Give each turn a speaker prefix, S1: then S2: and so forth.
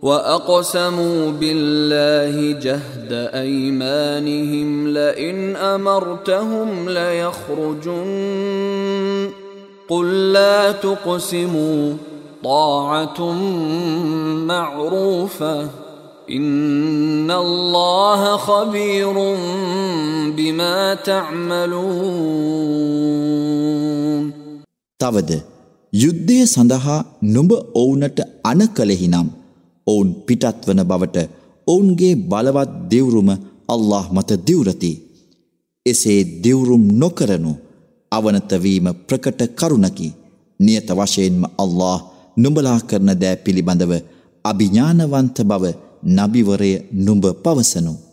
S1: وأقسموا بالله جهد أيمانهم لئن أمرتهم ليخرجن قل لا تقسموا طاعة معروفة إن الله خبير بما تعملون.
S2: තවද යුද්ධය සඳහා නුඹ ඔවුන්ට අණ කළෙහිනම් ඔවුන් පිටත් වන බවට ඔවුන්ගේ බලවත් දිවුරුම අල්ලාහ් මත දිවුරති. එසේ දිවුරුම් නොකරනු අවනත වීම ප්‍රකට කරුණකි. නියත වශයෙන්ම අල්ලාහ් නුඹලා කරන දෑ පිළිබඳව අභිඥානවන්ත බව නබිවරය නුඹ පවසනු.